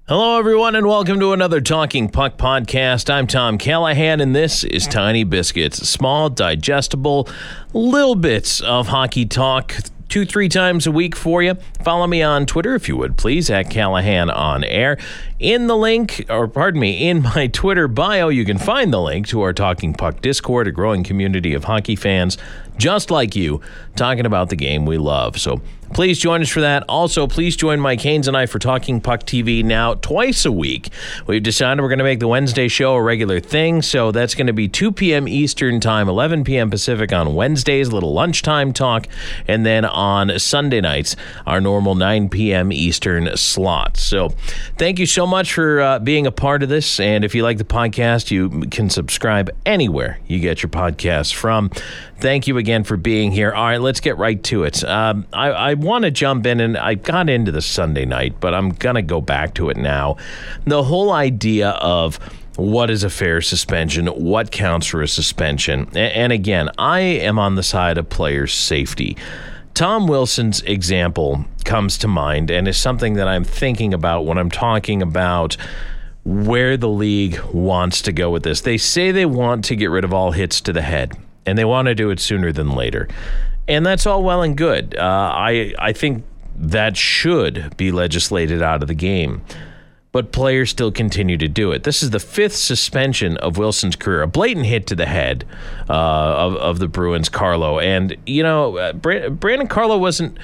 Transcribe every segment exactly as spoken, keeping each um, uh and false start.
Hello, everyone, and welcome to another Talking Puck podcast. I'm Tom Callahan, and this is Tiny Biscuits. Small, digestible, little bits of hockey talk two, three times a week for you. Follow me on Twitter, if you would, please, at Callahan on Air. In the link, or pardon me, in my Twitter bio, you can find the link to our Talking Puck Discord, a growing community of hockey fans just like you, talking about the game we love. So please join us for that. Also, please join Mike Haynes and I for Talking Puck T V now twice a week. We've decided we're going to make the Wednesday show a regular thing, so that's going to be two p.m. Eastern Time, eleven p.m. Pacific on Wednesdays, a little lunchtime talk, and then on Sunday nights, our normal nine p.m. Eastern slot. So thank you so much for uh, being a part of this, and if you like the podcast, you can subscribe anywhere you get your podcasts from. Thank you again for being here. All right, let's get right to it. Um, I, I want to jump in, and I got into the Sunday night, but I'm going to go back to it now. The whole idea of what is a fair suspension, what counts for a suspension. And, and again, I am on the side of players' safety. Tom Wilson's example comes to mind and is something that I'm thinking about when I'm talking about where the league wants to go with this. They say they want to get rid of all hits to the head, and they want to do it sooner than later. And that's all well and good. Uh, I I think that should be legislated out of the game. But players still continue to do it. This is the fifth suspension of Wilson's career, a blatant hit to the head uh, of, of the Bruins, Carlo. And, you know, uh, Brandon Carlo wasn't,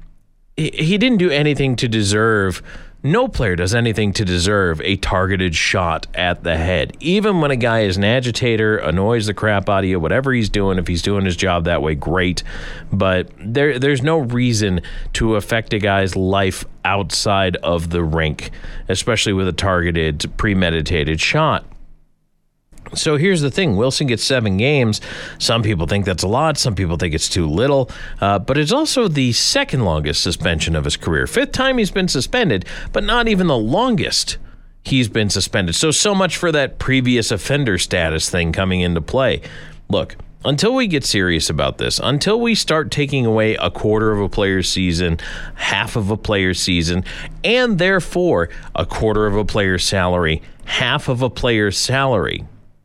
he, he didn't do anything to deserve, no player does anything to deserve a targeted shot at the head. Even when a guy is an agitator, annoys the crap out of you, whatever he's doing, if he's doing his job that way, great. But there, there's no reason to affect a guy's life outside of the rink, especially with a targeted, premeditated shot. So here's the thing. Wilson gets seven games. Some people think that's a lot. Some people think it's too little. Uh, but it's also the second longest suspension of his career. Fifth time he's been suspended, but not even the longest he's been suspended. So, so much for that previous offender status thing coming into play. Look, until we get serious about this, until we start taking away a quarter of a player's season, half of a player's season, and therefore a quarter of a player's salary, half of a player's salary,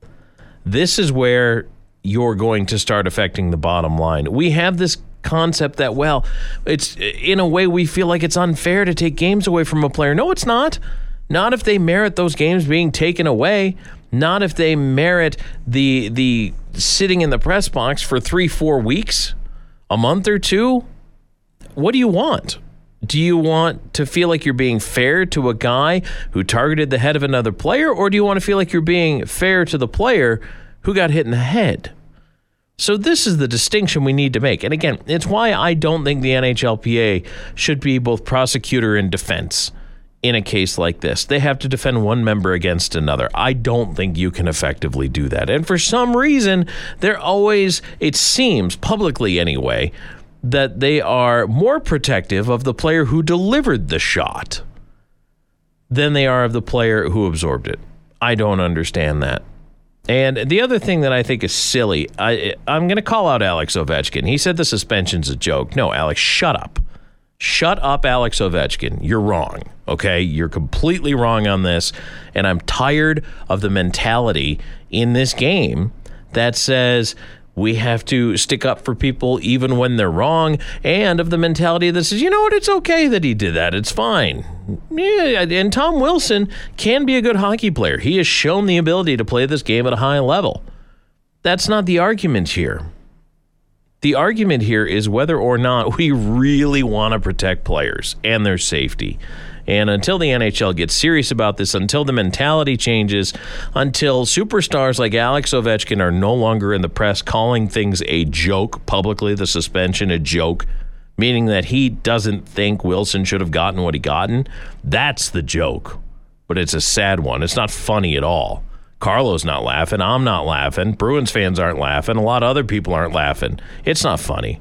this is where you're going to start affecting the bottom line. We have this concept that, well, it's in a way we feel like it's unfair to take games away from a player. No, it's not. Not if they merit those games being taken away. Not if they merit the the sitting in the press box for three, four weeks, a month or two. What do you want? Do you want to feel like you're being fair to a guy who targeted the head of another player, or do you want to feel like you're being fair to the player who got hit in the head? So this is the distinction we need to make. And again, it's why I don't think the N H L P A should be both prosecutor and defense in a case like this. They have to defend one member against another. I don't think you can effectively do that. And for some reason, they're always, it seems, publicly anyway, that they are more protective of the player who delivered the shot than they are of the player who absorbed it. I don't understand that. And the other thing that I think is silly, I, I'm going to call out Alex Ovechkin. He said the suspension's a joke. No, Alex, shut up. Shut up, Alex Ovechkin. You're wrong, okay? You're completely wrong on this, and I'm tired of the mentality in this game that says we have to stick up for people even when they're wrong, and of the mentality that says, you know what, it's okay that he did that. It's fine. Yeah, and Tom Wilson can be a good hockey player. He has shown the ability to play this game at a high level. That's not the argument here. The argument here is whether or not we really want to protect players and their safety. And until the N H L gets serious about this, until the mentality changes, until superstars like Alex Ovechkin are no longer in the press calling things a joke publicly, the suspension a joke, meaning that he doesn't think Wilson should have gotten what he gotten, that's the joke. But it's a sad one. It's not funny at all. Carlo's not laughing. I'm not laughing. Bruins fans aren't laughing. A lot of other people aren't laughing. It's not funny.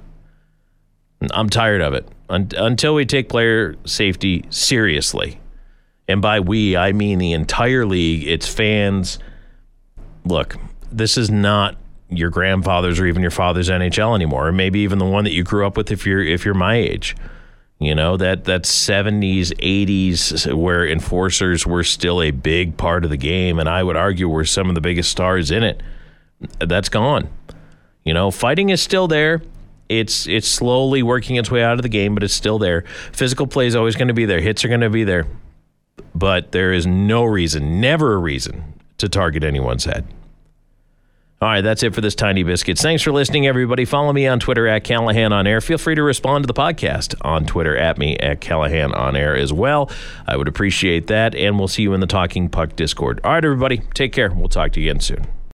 I'm tired of it. Until we take player safety seriously. And by we, I mean the entire league, its fans. Look, this is not your grandfather's or even your father's N H L anymore, or maybe even the one that you grew up with if you're if you're my age. You know, that, that seventies, eighties where enforcers were still a big part of the game, and I would argue were some of the biggest stars in it. That's gone. You know, fighting is still there. It's it's slowly working its way out of the game, but it's still there. Physical play is always going to be there. Hits are going to be there. But there is no reason, never a reason, to target anyone's head. All right, that's it for this Tiny Biscuits. Thanks for listening, everybody. Follow me on Twitter at Callahan On Air. Feel free to respond to the podcast on Twitter at me at Callahan On Air as well. I would appreciate that, and we'll see you in the Talking Puck Discord. All right, everybody, take care. We'll talk to you again soon.